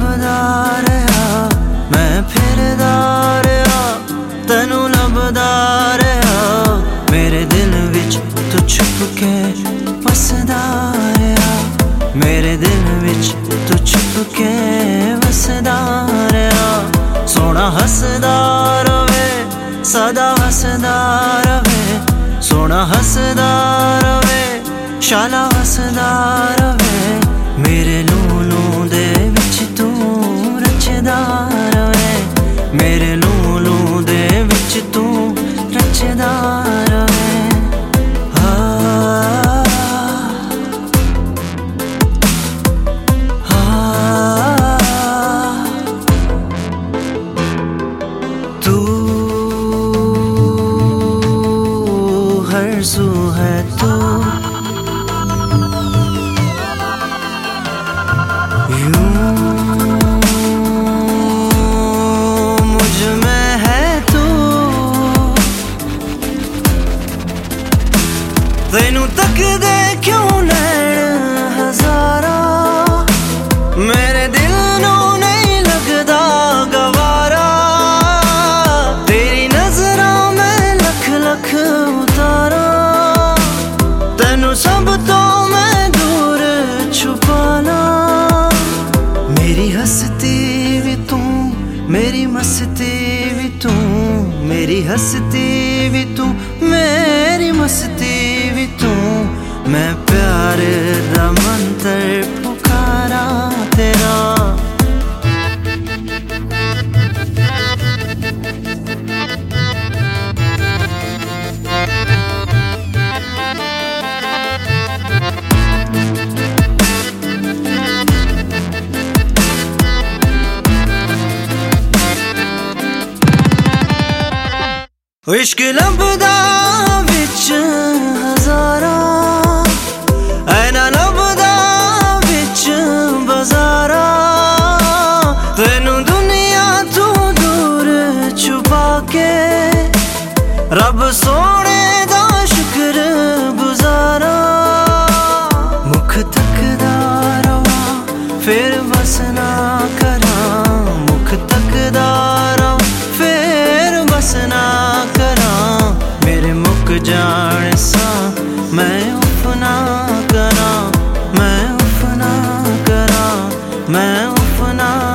ਲੱਭਦਾ ਰਿਹਾ ਮੈਂ ਫਿਰਦਾ ਰਿਹਾ ਤੈਨੂੰ ਲੱਭਦਾ ਰਿਹਾ ਮੇਰੇ ਦਿਲ ਵਿੱਚ ਤੂੰ ਛੁਪ ਕੇ ਵਸਦਾ ਰਿਹਾ ਮੇਰੇ ਦਿਲ ਵਿੱਚ ਤੂੰ ਛੁਪ ਕੇ ਵਸਦਾ ਰਿਹਾ ਸੋਹਣਾ ਹੱਸਦਾ ਰਵੇ ਸਦਾ ਹੱਸਦਾ ਰਵੇ ਸੋਹਣਾ ਹੱਸਦਾ ਰਵੇ ਸ਼ਾਲਾ ਹੱਸਦਾ ਰਵੇ ਮੇਰੇ ਲੂਲੂ ਦੇ ਵਿੱਚ ਤੂੰ ਰਚਦਾ ਰਵੇ ਮੇਰੇ ਲੂਲੂ ਦੇ ਵਿੱਚ ਤੂੰ ਰਚਦਾ ਰਵੇ हरसू है तू यूं मुझ में है तू तेनू तक दे क्यों नैन हजारा मेरे दिल नू नहीं लगदा गवारा तेरी नजरां में लख लख उतारा सब तो मैं दूर छुपाना मेरी हंसती भी तू मेरी मस्ती भी तू मेरी हंसती भी तू मेरी मस्ती भी तू मैं प्यार दा मंत्र पुकारा तेरा इश्क लभदा विच हजारा ऐना लभदा विच बाजारा तेनू दुनिया तू दूर छुपा के रब सोने दा शुक्र गुजारा मुख तकदा रवा फिर बस ना करा मुख तकदा रवा फिर बस ना मेरे मुक जाने सा मैं उफ ना करा मैं उफ ना करा मैं उफ ना